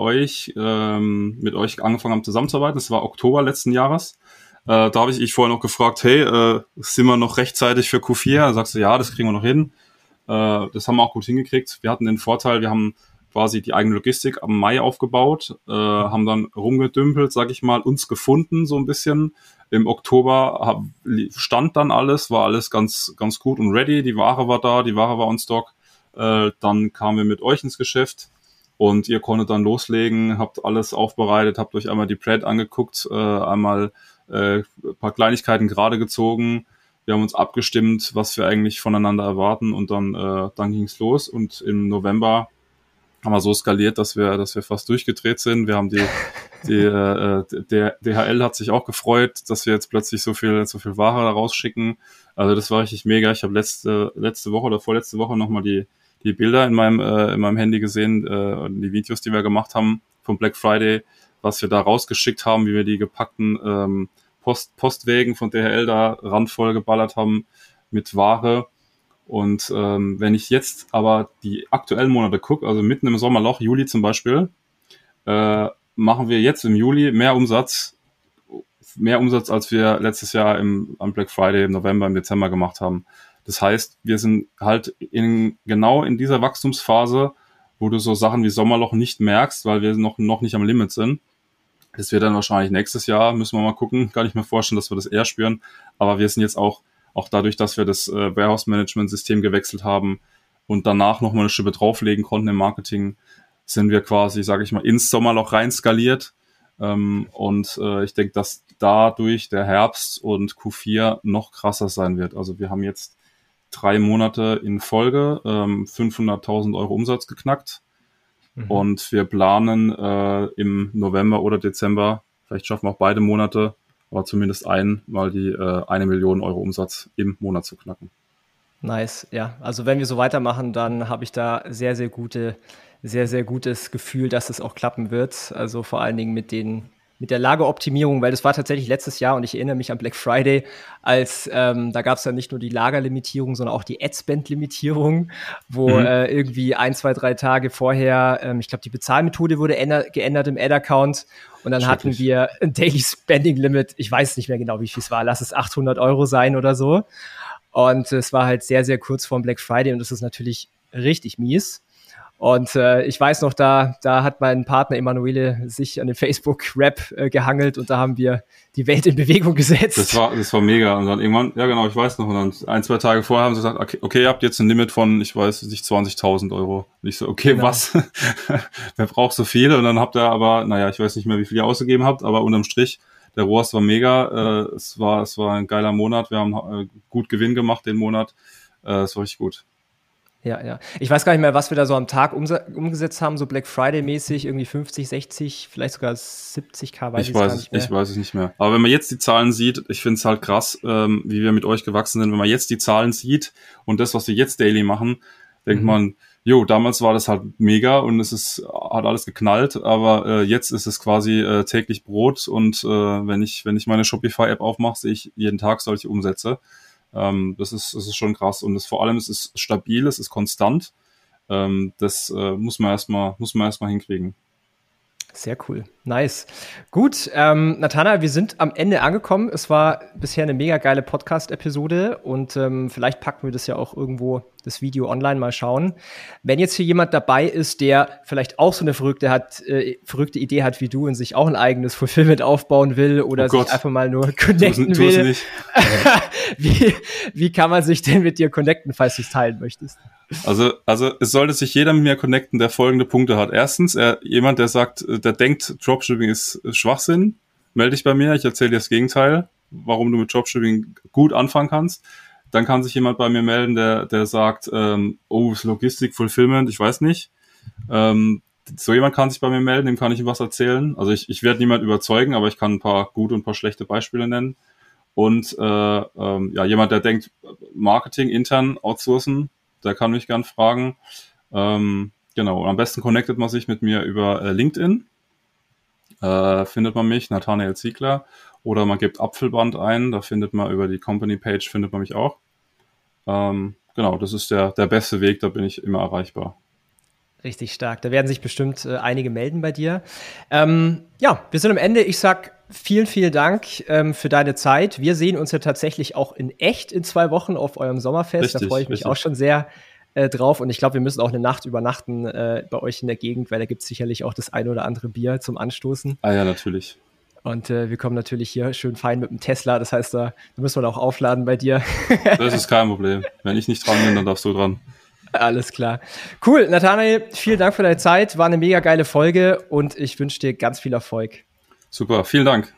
mit euch angefangen haben zusammenzuarbeiten, das war Oktober letzten Jahres. Da habe ich vorher noch gefragt, hey, sind wir noch rechtzeitig für Q4? Da sagst du, ja, das kriegen wir noch hin. Das haben wir auch gut hingekriegt. Wir hatten den Vorteil, wir haben quasi die eigene Logistik am Mai aufgebaut, haben dann rumgedümpelt, sag ich mal, uns gefunden so ein bisschen. Im Oktober stand dann alles, war alles ganz, ganz gut und ready. Die Ware war da, die Ware war on Stock. Dann kamen wir mit euch ins Geschäft und ihr konntet dann loslegen, habt alles aufbereitet, habt euch einmal die Plate angeguckt, einmal ein paar Kleinigkeiten gerade gezogen. Wir haben uns abgestimmt, was wir eigentlich voneinander erwarten und dann ging's los. Und im November haben wir so skaliert, dass wir fast durchgedreht sind. Wir haben der DHL hat sich auch gefreut, dass wir jetzt plötzlich so viel Ware da rausschicken. Also das war richtig mega. Ich habe letzte Woche oder vorletzte Woche nochmal die Bilder in meinem Handy gesehen, die Videos, die wir gemacht haben vom Black Friday, was wir da rausgeschickt haben, wie wir die gepackten Postwägen von DHL da randvoll geballert haben mit Ware. Und wenn ich jetzt aber die aktuellen Monate gucke, also mitten im Sommerloch, Juli zum Beispiel, machen wir jetzt im Juli mehr Umsatz, als wir letztes Jahr am Black Friday im November, im Dezember gemacht haben. Das heißt, wir sind halt genau in dieser Wachstumsphase, wo du so Sachen wie Sommerloch nicht merkst, weil wir noch nicht am Limit sind. Das wird dann wahrscheinlich nächstes Jahr, müssen wir mal gucken, kann ich mir vorstellen, dass wir das eher spüren. Aber wir sind jetzt auch dadurch, dass wir das Warehouse-Management-System gewechselt haben und danach nochmal eine Schippe drauflegen konnten im Marketing, sind wir quasi, sage ich mal, ins Sommerloch rein skaliert. Ich denke, dass dadurch der Herbst und Q4 noch krasser sein wird. Also wir haben jetzt 3 Monate in Folge 500.000 Euro Umsatz geknackt. Und wir planen im November oder Dezember, vielleicht schaffen wir auch beide Monate, aber zumindest mal die 1 Million Euro Umsatz im Monat zu knacken. Nice, ja. Also wenn wir so weitermachen, dann habe ich da sehr, sehr gutes Gefühl, dass es auch klappen wird. Also vor allen Dingen mit der Lageroptimierung, weil das war tatsächlich letztes Jahr und ich erinnere mich an Black Friday, als da gab es ja nicht nur die Lagerlimitierung, sondern auch die Ad-Spend-Limitierung, wo irgendwie 1, 2, 3 Tage vorher, ich glaube, die Bezahlmethode wurde geändert im Ad-Account und dann hatten wir ein Daily Spending Limit, ich weiß nicht mehr genau, wie viel es war, lass es 800 Euro sein oder so. Und es war halt sehr, sehr kurz vorm Black Friday und das ist natürlich richtig mies. Und ich weiß noch, da hat mein Partner Emanuele sich an dem Facebook-Rap gehangelt und da haben wir die Welt in Bewegung gesetzt. Das war mega. Und dann irgendwann, ja genau, ich weiß noch, und dann 1-2 Tage vorher haben sie gesagt, okay, ihr habt jetzt ein Limit von, ich weiß nicht, 20.000 Euro. Und ich so, okay, genau. Was? Wer braucht so viel? Und dann habt ihr aber, naja, ich weiß nicht mehr, wie viel ihr ausgegeben habt, aber unterm Strich, der ROAS war mega. Es war ein geiler Monat. Wir haben gut Gewinn gemacht den Monat. Es war richtig gut. Ja. Ich weiß gar nicht mehr, was wir da so am Tag umgesetzt haben, so Black Friday-mäßig, irgendwie 50, 60, vielleicht sogar 70.000, weiß ich gar nicht mehr. Ich weiß es nicht mehr. Aber wenn man jetzt die Zahlen sieht, ich finde es halt krass, wie wir mit euch gewachsen sind. Wenn man jetzt die Zahlen sieht und das, was wir jetzt daily machen, denkt man, damals war das halt mega und hat alles geknallt, aber jetzt ist es quasi täglich Brot und wenn ich meine Shopify-App aufmache, sehe ich jeden Tag solche Umsätze. Das ist schon krass und vor allem es ist stabil, es ist konstant. Das muss man erstmal hinkriegen. Sehr cool. Nice. Gut, Nathanael, wir sind am Ende angekommen. Es war bisher eine mega geile Podcast-Episode und vielleicht packen wir das ja auch irgendwo, das Video online, mal schauen. Wenn jetzt hier jemand dabei ist, der vielleicht auch so eine verrückte Idee hat wie du und sich auch ein eigenes Fulfillment aufbauen will oder sich einfach mal nur connecten will, wie kann man sich denn mit dir connecten, falls du es teilen möchtest? Also es sollte sich jeder mit mir connecten, der folgende Punkte hat. Erstens, jemand, der denkt, Dropshipping ist Schwachsinn, melde dich bei mir, ich erzähle dir das Gegenteil, warum du mit Dropshipping gut anfangen kannst. Dann kann sich jemand bei mir melden, der sagt, Logistik, Fulfillment, ich weiß nicht. So jemand kann sich bei mir melden, dem kann ich ihm was erzählen. Also ich werde niemand überzeugen, aber ich kann ein paar gute und ein paar schlechte Beispiele nennen. Und jemand, der denkt, Marketing intern outsourcen, der kann mich gern fragen. Genau, und am besten connectet man sich mit mir über LinkedIn. Findet man mich, Nathanael Ziegler. Oder man gibt Apfelband ein, da findet man über die Company-Page, findet man mich auch. Genau, das ist der beste Weg, da bin ich immer erreichbar. Richtig stark. Da werden sich bestimmt einige melden bei dir. Wir sind am Ende. Ich sag vielen, vielen Dank für deine Zeit. Wir sehen uns ja tatsächlich auch in echt in 2 Wochen auf eurem Sommerfest. Richtig, da freue ich mich auch schon sehr drauf. Und ich glaube, wir müssen auch eine Nacht übernachten bei euch in der Gegend, weil da gibt es sicherlich auch das ein oder andere Bier zum Anstoßen. Ah ja, natürlich. Und wir kommen natürlich hier schön fein mit dem Tesla. Das heißt, da müssen wir auch aufladen bei dir. Das ist kein Problem. Wenn ich nicht dran bin, dann darfst du dran. Alles klar. Cool, Nathanael, vielen Dank für deine Zeit. War eine mega geile Folge und ich wünsche dir ganz viel Erfolg. Super, vielen Dank.